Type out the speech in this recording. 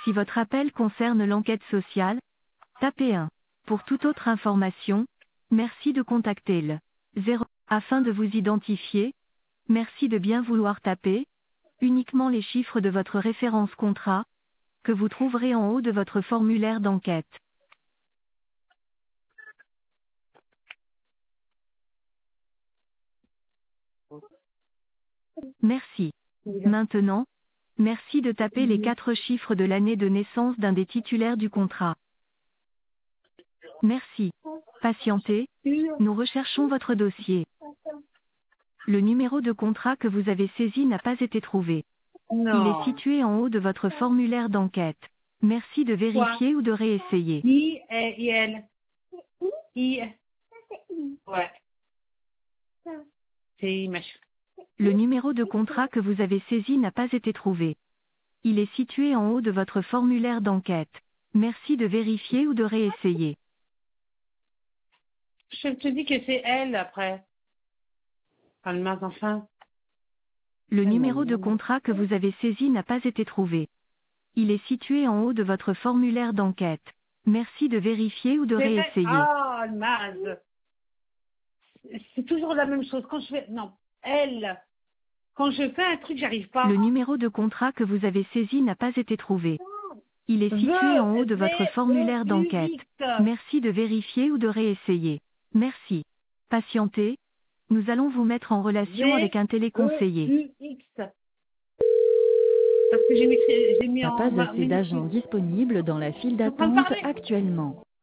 Si votre appel concerne l'enquête sociale, tapez 1. Pour toute autre information, merci de contacter le 0. Afin de vous identifier, merci de bien vouloir taper uniquement les chiffres de votre référence contrat, que vous trouverez en haut de votre formulaire d'enquête. Merci. Maintenant, merci de taper les 4 chiffres de l'année de naissance d'un des titulaires du contrat. Merci. Patientez, nous recherchons votre dossier. Le numéro de contrat que vous avez saisi n'a pas été trouvé. Il est Non. situé en haut de votre formulaire d'enquête. Merci de Quoi? vérifier ou de réessayer. I-L. I. Ouais. C'est I, machin. Le numéro de contrat que vous avez saisi n'a pas été trouvé. Il est situé en haut de votre formulaire d'enquête. Merci de vérifier ou de réessayer. Je te dis que c'est elle après. Alma, enfin. Le numéro de contrat que vous avez saisi n'a pas été trouvé. Il est situé en haut de votre formulaire d'enquête. Merci de vérifier ou de réessayer. Ah, Almaz. C'est toujours la même chose. Quand je fais, non, elle. Quand je fais un truc, j'arrive pas. Le numéro de contrat que vous avez saisi n'a pas été trouvé. Il est situé en haut de votre formulaire d'enquête. Merci de vérifier ou de réessayer. Merci. Patientez. Nous allons vous mettre en relation avec un téléconseiller. V-E-U-X. Parce que j'ai mis Il n'y a en pas assez d'agents disponibles dans la file d'attente actuellement.